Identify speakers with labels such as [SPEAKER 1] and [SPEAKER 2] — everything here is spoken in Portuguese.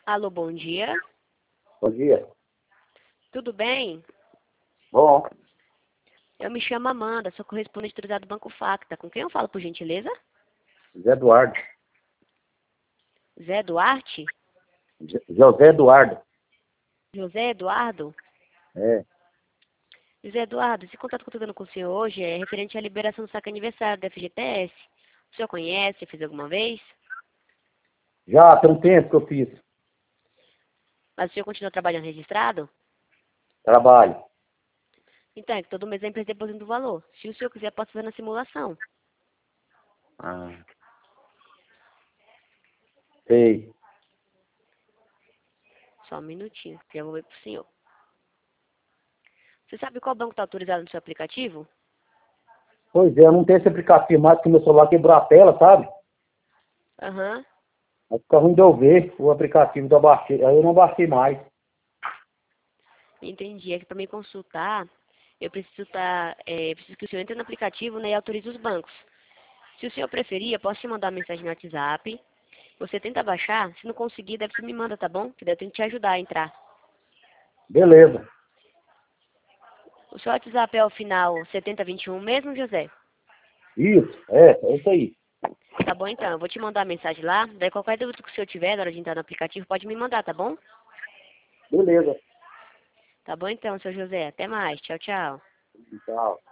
[SPEAKER 1] Alô, bom dia.
[SPEAKER 2] Bom dia.
[SPEAKER 1] Tudo bem?
[SPEAKER 2] Bom,
[SPEAKER 1] Eu me chamo Amanda, sou correspondente autorizada do Banco Facta. Com quem eu falo, por gentileza?
[SPEAKER 2] Zé Eduardo.
[SPEAKER 1] Zé Duarte?
[SPEAKER 2] José Eduardo.
[SPEAKER 1] José Eduardo?
[SPEAKER 2] É.
[SPEAKER 1] José Eduardo, esse contato que eu estou dando com o senhor hoje é referente à liberação do saque aniversário da FGTS. O senhor conhece? Fez alguma vez?
[SPEAKER 2] Já tem um tempo que eu fiz
[SPEAKER 1] Mas o senhor continua trabalhando registrado?
[SPEAKER 2] trabalho.
[SPEAKER 1] Então, é que todo mês a empresa deposita o valor. Se o senhor quiser, posso fazer na simulação.
[SPEAKER 2] Ah, sei.
[SPEAKER 1] Só um minutinho, que eu vou ver pro senhor. Você sabe qual banco está autorizado no seu aplicativo?
[SPEAKER 2] Pois é, eu não tenho esse aplicativo mais que meu celular quebrou a tela, sabe?
[SPEAKER 1] Aham.
[SPEAKER 2] Aí fica ruim de eu ver o aplicativo da baixei. Aí eu não baixei mais.
[SPEAKER 1] Entendi. É que para me consultar, eu preciso preciso que o senhor entre no aplicativo, né, e autorize os bancos. Se o senhor preferir, eu posso te mandar uma mensagem no WhatsApp. Você tenta baixar, se não conseguir, deve você me manda, tá bom? Que daí eu tenho que te ajudar a entrar.
[SPEAKER 2] Beleza.
[SPEAKER 1] O seu WhatsApp é o final 7021 mesmo, José?
[SPEAKER 2] Isso, é isso aí.
[SPEAKER 1] Tá bom então, eu vou te mandar a mensagem lá. Daí qualquer dúvida que o senhor tiver na hora de entrar no aplicativo, pode me mandar, tá bom?
[SPEAKER 2] Beleza.
[SPEAKER 1] Tá bom então, seu José. Até mais. Tchau, tchau.
[SPEAKER 2] Tchau.